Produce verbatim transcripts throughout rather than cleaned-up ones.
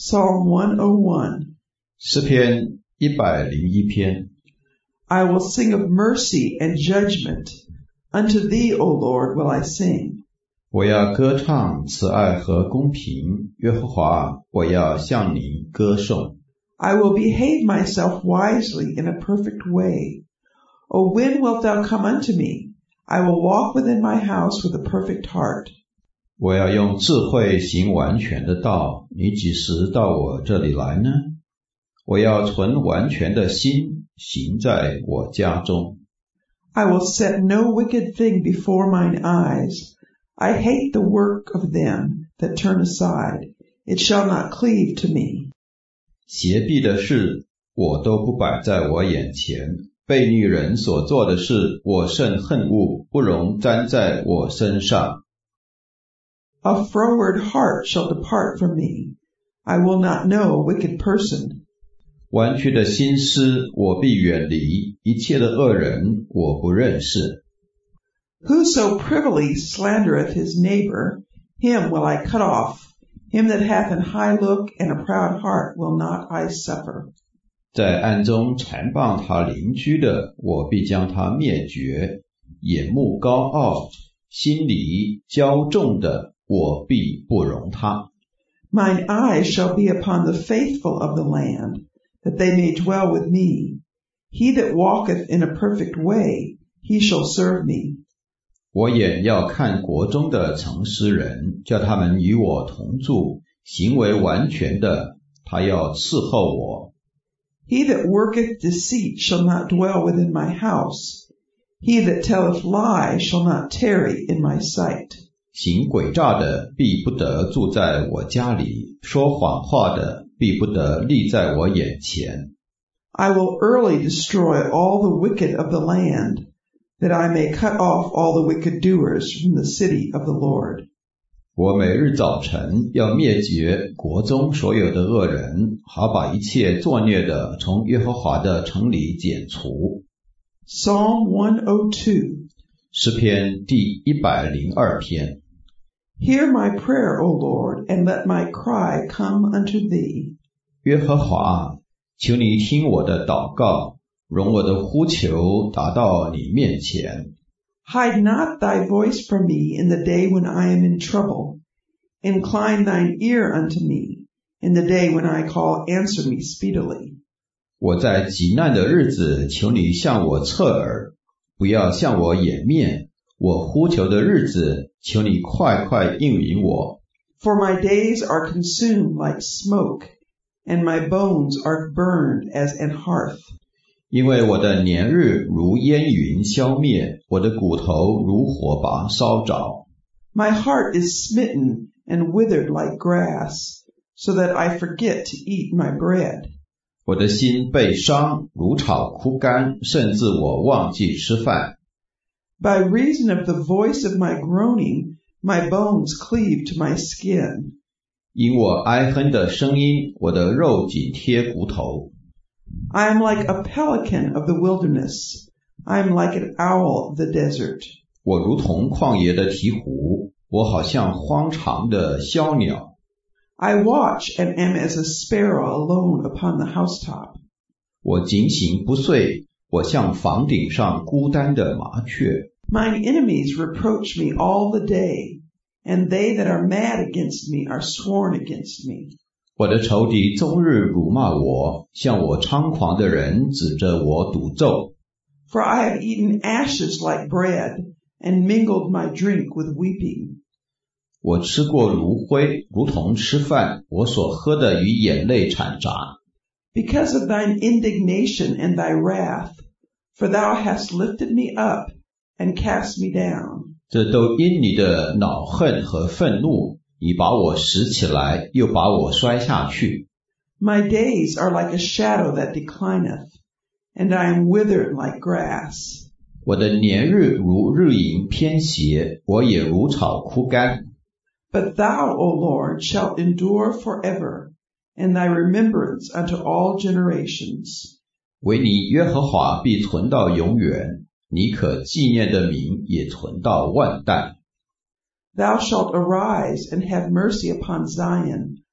Psalm one oh one. 诗篇一百零一篇。 I will sing of mercy and judgment. Unto thee, O Lord, will I sing. 我要歌唱慈爱和公平，耶和华，我要向你歌颂。 I will behave myself wisely in a perfect way. O when wilt thou come unto me? I will walk within my house with a perfect heart. 我要用智慧行完全的道，你几时到我这里来呢？我要存完全的心，行在我家中。 I will set no wicked thing before mine eyes. I hate the work of them that turn aside. It shall not cleave to me. 邪僻的事，我都不摆在我眼前。悖逆人所做的事，我甚恨恶，不容沾在我身上。 A froward heart shall depart from me. I will not know a wicked person. 弯曲的心思，我必远离；一切的恶人，我不认识。 Whoso privily slandereth his neighbor, him will I cut off. Him that hath an high look and a proud heart will not I suffer. 在暗中缠谤他邻居的，我必将他灭绝；眼目高傲、心里骄纵的，我必不容他。 Mine eyes shall be upon the faithful of the land, that they may dwell with me. He that walketh in a perfect way, he shall serve me. 我眼要看国中的诚实人，叫他们与我同住，行为完全的，他要伺候我。 He that worketh deceit shall not dwell within my house. He that telleth lie shall not tarry in my sight. 行诡诈的必不得住在我家里，说谎话的必不得立在我眼前。 I will early destroy all the wicked of the land, that I may cut off all the wicked doers from the city of the Lord. 我每日早晨要灭绝国中所有的恶人，好把一切作孽的从耶和华的城里剪除。 Psalm one oh two. 诗篇第一百零二篇。 Hear my prayer, O Lord, and let my cry come unto thee. 耶和华，求你听我的祷告，容我的呼求达到你面前。 Hide not thy voice from me in the day when I am in trouble. Incline thine ear unto me. In the day when I call, answer me speedily. 我在急难的日子，求你向我侧耳，不要向我掩面。我呼求的日子，求你快快应允我。 For my days are consumed like smoke, and my bones are burned as an hearth. 因为我的年日如烟云消灭，我的骨头如火把烧着。 My heart is smitten and withered like grass, so that I forget to eat my bread. 我的心被伤，如草枯干，甚至我忘记吃饭。 By reason of the voice of my groaning, my bones cleave to my skin. 因我哀哼的声音，我的肉紧贴骨头。 I am like a pelican of the wilderness. I am like an owl of the desert. 我如同旷野的鹈鹕，我好像荒场的枭鸟。 I watch and am as a sparrow alone upon the housetop. 我警醒不睡，我像房顶上孤单的麻雀。 Mine enemies reproach me all the day, and they that are mad against me are sworn against me. 我的仇敌终日辱骂我，向我猖狂的人指着我赌咒。 For I have eaten ashes like bread, and mingled my drink with weeping. 我吃过炉灰，如同吃饭，我所喝的与眼泪掺杂。 Because of thine indignation and thy wrath, for thou hast lifted me up and cast me down. 这都因你的恼恨和愤怒，你把我拾起来，又把我摔下去。 My days are like a shadow that declineth, and I am withered like grass. 我的年日如日影偏斜，我也如草枯干。 But thou, O Lord, shalt endure forever, and thy remembrance unto all generations. 唯你耶和华必存到永远，你可纪念的名也存到万代。 Thou shalt arise and have mercy upon Zion,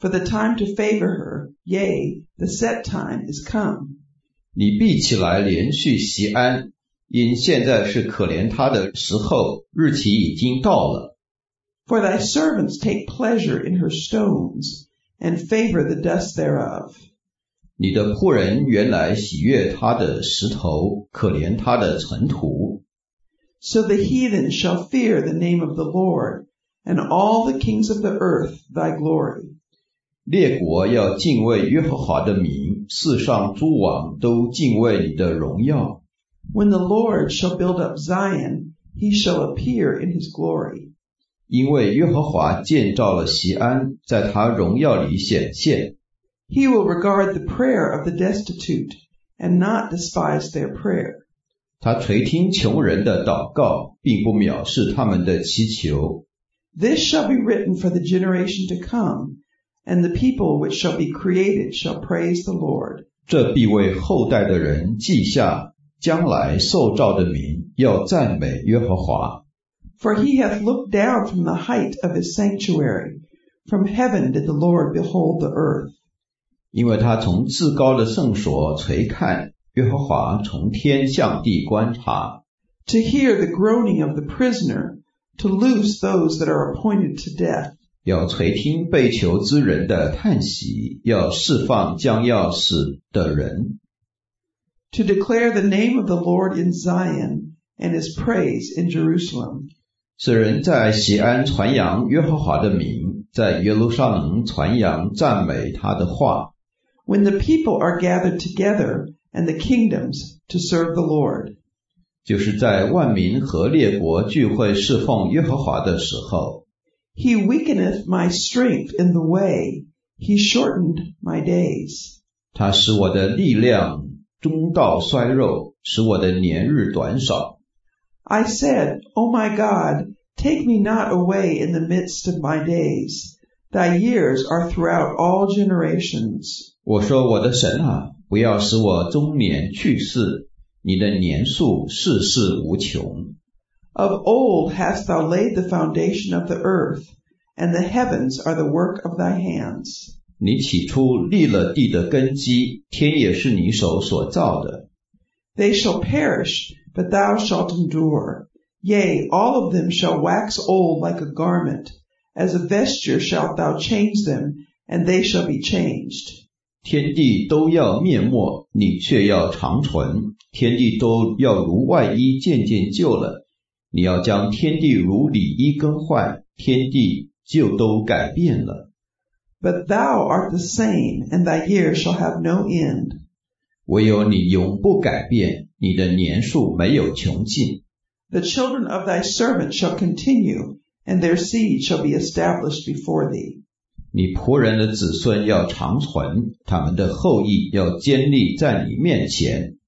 For the time to favor her, yea, the set time is come. 你必起来连续锡安，因现在是可怜他的时候，日期已经到了。 For thy servants take pleasure in her stones, and favor the dust thereof. 你的仆人原来喜悦他的石头，可怜他的尘土。 So the heathen shall fear the name of the Lord, and all the kings of the earth thy glory. 列国要敬畏耶和华的名，世上诸王都敬畏你的荣耀。 When the Lord shall build up Zion, he shall appear in his glory. 因为耶和华建造了锡安，在他荣耀里显现。 He will regard the prayer of the destitute, and not despise their prayer. 他垂听穷人的祷告，并不藐视他们的祈求。 This shall be written for the generation to come, and the people which shall be created shall praise the Lord. 这必为后代的人记下，将来受造的民要赞美耶和华。 For he hath looked down from the height of his sanctuary. From heaven did the Lord behold the earth. 因为他从至高的圣所垂看，耶和华从天向地观察。 To hear the groaning of the prisoner, to loose those that are appointed to death. 要垂听被囚之人的叹息，要释放将要死的人。 To declare the name of the Lord in Zion, and his praise in Jerusalem. 使人在锡安传扬耶和华的名，在耶路撒冷传扬赞美他的话。 When the people are gathered together, and the kingdoms to serve the Lord. 就是在万民和列国聚会侍奉耶和华的时候。 He weakeneth my strength in the way. He shortened my days. 他使我的力量中道衰弱，使我的年日短少。 I said, O my God, take me not away in the midst of my days. Thy years are throughout all generations. 我说我的神啊，不要使我中年去世，你的年数世世无穷。 Of old hast thou laid the foundation of the earth, and the heavens are the work of thy hands. 你起初立了地的根基，天也是你手所造的。 They shall perish, but thou shalt endure. Yea, all of them shall wax old like a garment. As a vesture shalt thou change them, and they shall be changed. 天地都要灭没，你却要长存。天地都要如外衣渐渐旧了，你要将天地如里衣更换，天地就都改变了。 But thou art the same, and thy years shall have no end. 唯有你永不改变，你的年数没有穷尽。 The children of thy servant shall continue, and their seed shall be established before thee. 你仆人的子孙要长存，他们的后裔要坚立在你面前。